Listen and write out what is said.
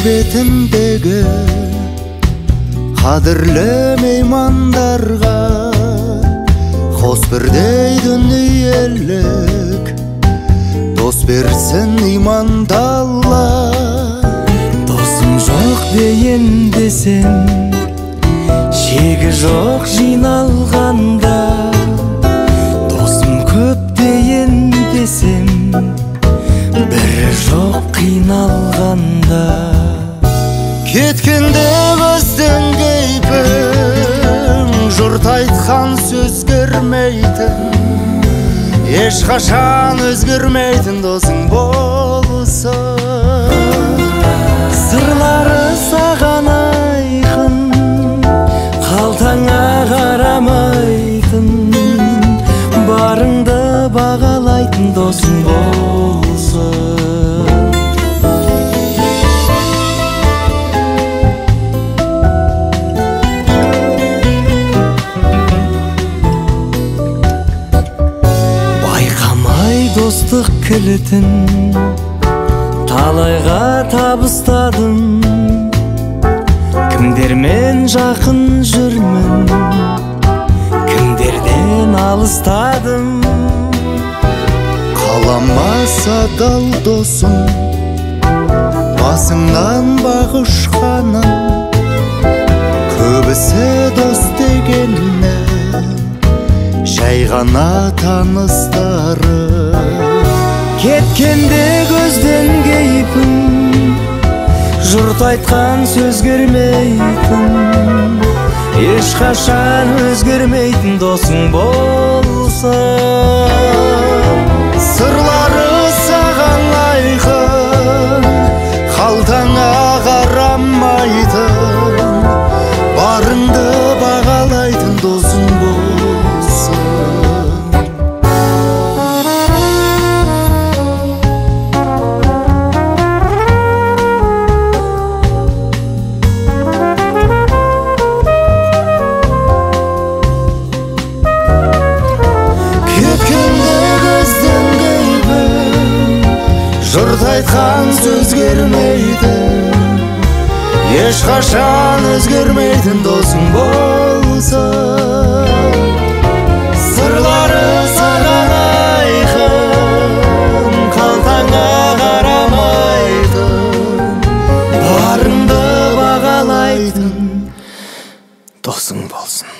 бетіндегі қадірлі меймандарға қос бірдей дүниелік дос берсін иманды Алла. Досым жоқ дейін десем, шегі жоқ жиналғанда, досым көп дейін десем, бірі жоқ қиналғанда. Кеткенде көзден кейпің, жұрт айтқан сөз көрмейтін, ешқашан өзгермейтін досың болсын. Сырлары саған айқын, қалтаңа қарамайтын, барыңды бағалайтын досың болсын. Достық кілтін талайға табыстадым, кімдермен жақын жүрмін, кімдерден алыстадым. Қаламаса дал досым, басыңнан бақ ұшқаным, көбісі дос дегені жай ғана таныстары. Кеткенде көзден кейпін, жұрт айтқан сөз көрмейтін, ешқашан өзгермейтін досың болсын. Сырлары саған айқын, қалтаңа қарамайтын, барыңды бағалайтын досың болсын. Жұрт айтқан сөз көрмейтін, ешқашан өзгермейтін досың болсын. Сырлары саған айқын, қалтаңа қарамайтын, барыңды бағалайтын досың болсын.